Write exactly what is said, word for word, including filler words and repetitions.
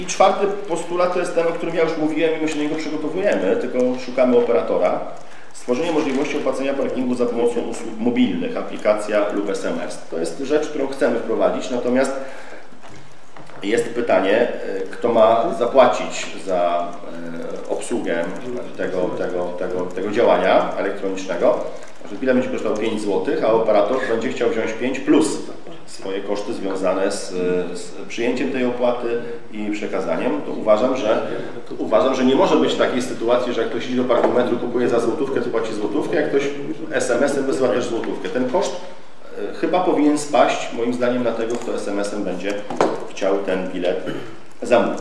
I czwarty postulat to jest ten, o którym ja już mówiłem i my się do niego przygotowujemy, tylko szukamy operatora. Stworzenie możliwości opłacenia parkingu za pomocą usług mobilnych, aplikacja lub S M S. To jest rzecz, którą chcemy wprowadzić, natomiast jest pytanie, kto ma zapłacić za obsługę tego, tego, tego, tego działania elektronicznego. Bilet będzie kosztował pięć złotych, a operator będzie chciał wziąć pięć plus swoje koszty związane z, z przyjęciem tej opłaty i przekazaniem. To uważam, że, to uważam, że nie może być takiej sytuacji, że jak ktoś idzie do parkometru, kupuje za złotówkę, to płaci złotówkę, jak ktoś S M S-em wysyła też złotówkę. Ten koszt chyba powinien spaść, moim zdaniem, na tego, kto S M S-em będzie chciał ten bilet zamówić.